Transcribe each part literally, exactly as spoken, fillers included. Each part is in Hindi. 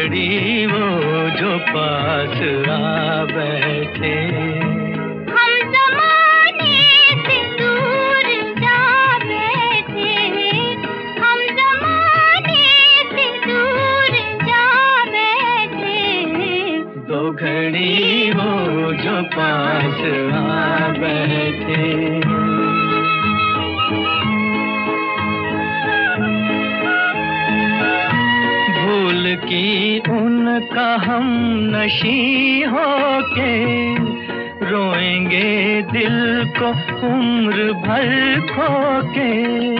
घड़ी वो जो पास आ बैठे। हम ज़माने से दूर जा बैठे, हम ज़माने से दूर जा बैठे। दो घड़ी वो जो पास आ बैठे। कि उनका हम नशी होके रोएंगे दिल को उम्र भर खोके।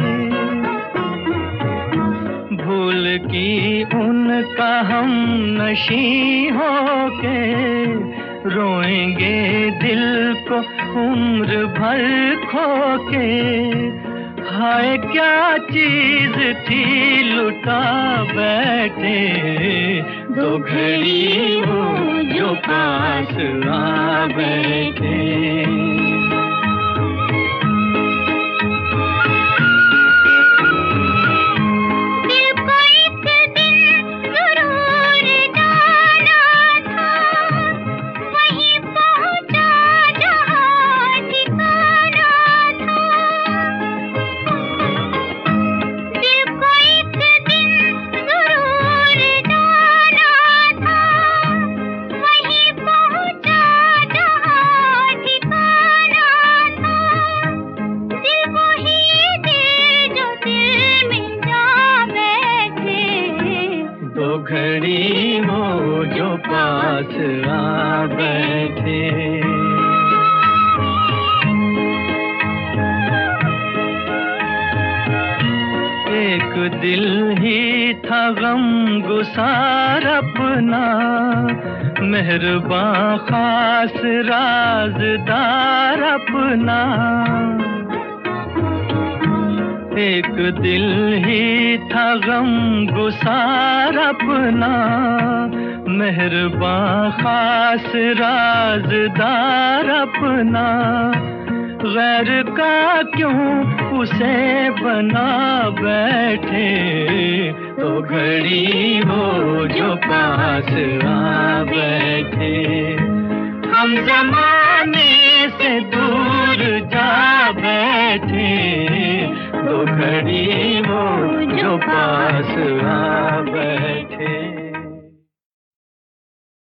भूल की उनका हम नशी होके रोएंगे दिल को उम्र भर खोके। हाय क्या चीज थी लुटा बैठे। दो घड़ी वो जो पास आ बैठे। घड़ी वो जो पास आ बैठे। एक दिल ही था गम गुसार अपना, मेहरबान खास राज़दार अपना। एक दिल ही था गम गुसार अपना, मेहरबान खास राज़दार अपना। गैर का क्यों उसे बना बैठे। तो घड़ी वो जो पास आ बैठे। हम ज़माने से दूर जा बैठे। दो घड़ी वो जो पास आ बैठे।